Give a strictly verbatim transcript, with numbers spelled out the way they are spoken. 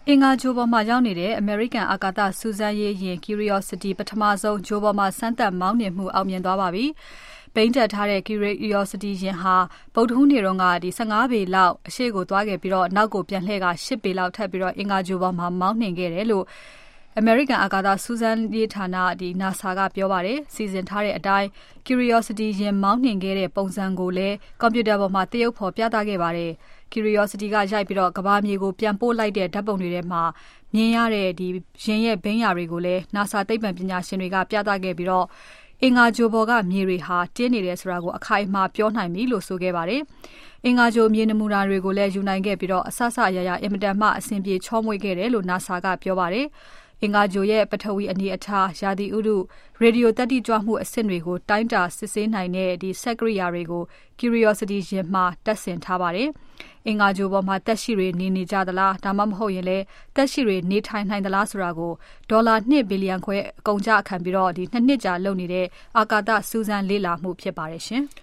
အင်္ဂါဂြိုဟ်ပေါ်မှာရောက်နေတဲ့ အမေရိကန်အာကာသစူးစမ်းရေးယာဉ် Curiosity ပထမဆုံးဂြိုဟ်ပေါ်မှာစမ်းသပ်မောင်းနှင်မှုအောင်မြင်သွားပါပြီ။ ဘီးတပ်ထားတဲ့ Curiosity ယာဉ်ဟာဗုဒ္ဓဟူးနေ့တုန်းက၁၅ပေလောက်အရှေ့ကိုသွားခဲ့ပြီးနောက်ကိုပြန်လှည့်ကာ၈ပေလောက်ထပ်ပြီးအင်္ဂါဂြိုဟ်ပေါ်မှာမောင်းနှင်ခဲ့တယ်လို့အမေရိကန်အာကာသစူးစမ်းရေးဌာန NASA ကပြောပါတယ်။ စီစဉ်ထားတဲ့အတိုင်း Curiosity ယာဉ်မောင်းနှင်ခဲ့တဲ့ပုံစံကိုလည်းကွန်ပျူတာပေါ်မှာသရုပ်ဖော်ပြသခဲ့ပါတယ်။ Curiosity ကရိုက်ပြီးကမ္ဘာမြေကိုပြန်ပို့လိုက်တဲ့ဓာတ်ပုံတွေထဲမှာမြင်ရတဲ့ယာဉ်ရဲ့ဘီးယာတွေကိုလည်း NASA သိပ္ပံပညာရှင်တွေကပြသခဲ့ပြီးအင်္ဂါဂြိုဟ်ပေါ်ကမြေတွေဟာတင်းနေတယ်ဆိုတာကိုအခိုင်အမာပြောနိုင်ပြီလို့ဆိုခဲ့ပါတယ်။ အင်္ဂါဂြိုဟ်မြေနမူနာတွေကိုလည်းယူနိုင်ခဲ့ပြီးအစစအရာရာအင်မတန်မှအဆင်ပြေချောမွေ့ခဲ့တယ်လို့ NASA ကပြောပါတယ်။ အင်္ဂါဂြိုဟ်ရဲ့ပထဝီအနေအထား၊ ရာသီဥတု ရေဒီယိုသတ္တိကြွမှုအဆင့်တွေကိုတိုင်းတာစစ်ဆေးနိုင်တဲ့စက်ကိရိယာတွေကို Curiosity ယာဉ်မှာတပ်ဆင်ထားပါတယ်။ အင်္ဂါဂြိုဟ်ပေါ်မှာသက်ရှိတွေနေနေကြသလား ဒါမှမဟုတ်ရင်လည်းသက်ရှိတွေနေထိုင်နိုင်သလားဆိုတာကိုဒေါ်လာ၂ဘီလျံခွဲအကုန်အကျခံပြီး၂နှစ်ကြာလုပ်နေတဲ့အာကာသစူးစမ်းလေ့လာမှုဖြစ်ပါတယ်ရှင်။